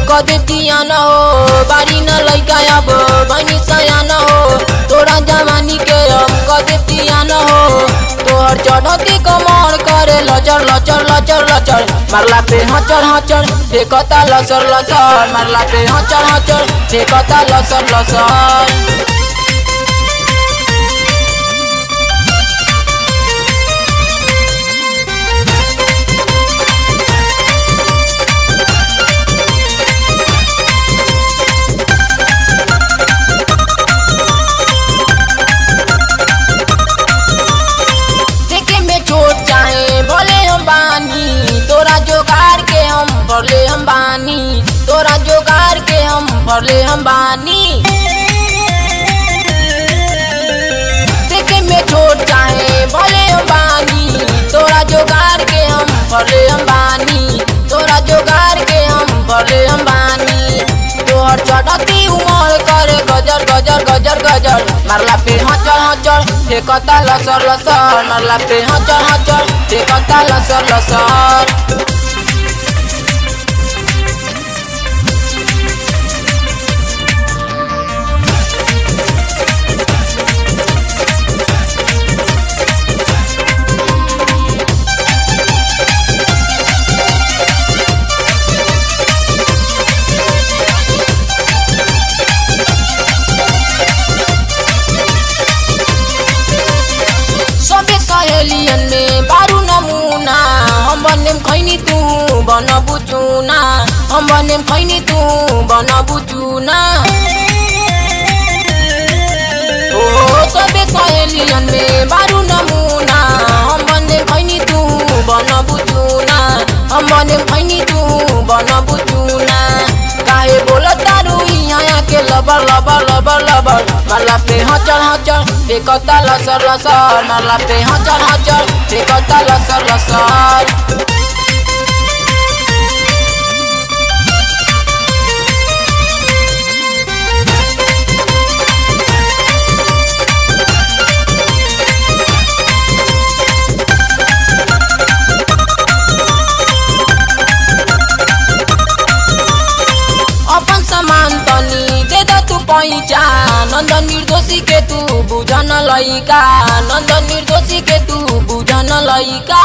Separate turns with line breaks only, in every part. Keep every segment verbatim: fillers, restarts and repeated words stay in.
कदे दिया न हो बारी न लइका अब बनी सया न हो तोरा जवानी के हम कदे दिया न हो तोहर चढ़ती कमर करे लचर लचर लचर लचर मारला पे हचर हचर देखता लसर लसर मारला पे हचर हचर देखता लसर लसर। तोरा जोगार के हम भरले हम बानी तोरा जोगार के हम भरले हम बानी देखे में छोट चाहे भले हम बानी तोरा जोगार के हम भरले हम बानी तोरा जोगार के हम भरले हम बानी तोहर चढ़ती उमर करे गजर गजर गजर गजर मारला पे हचर हचर देखता लसर लसर मारला पे हचर हचर देखता लसर लसर। सहेलियन में बारू नमूना हम बनेम खैनी तू बन बुचूना हम बनेम खैनी तू बन बुचूना ओ सबे सहेलियन में बारू नमूना हम बनेम खैनी तू बन बुचूना हम बनेम खैनी तू बन बुचूना काहे बोलत तारू यहाँ के लबर लबर लबर लबर मारला पे हचर हचर देखता लसर लसर मारला पे हचर हचर देखता लसर लसर। अपन सामान तनी दे द तू पैसा नंदन निर्दोषी के तू बुझन लइका नंदन निर्दोषी के तू बुझन लइका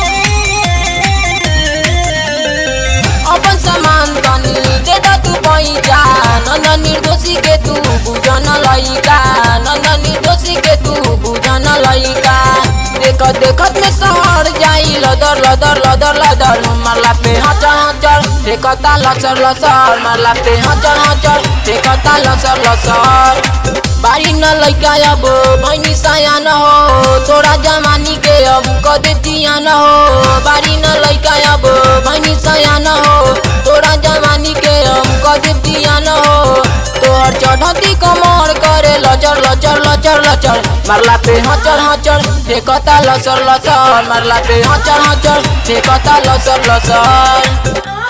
अपन सामान तनी दे द तू पैसा नंदन निर्दोषी के तू बुझन लइका नंदन निर्दोषी के तू बुझन लइका देखत देखत में शहर जाई लदर लदर लदर लदर मारला पे हचर हचर देखता लसर लसर मारला पे हचर हचर देखता लसर लसर। बारी न लइका अब बनी सया न हो तोरा जवानी के अब कदे दिया न हो बारी न लइका अब बनी सया न हो तोरा जवानी के हम कदे दिया न हो तोहर चढ़ती कमर करे लचर लचर लचर लचर मारला पे हचर हचर देखता लसर लसर मारला पे हचर हचर देखता लसर लसर।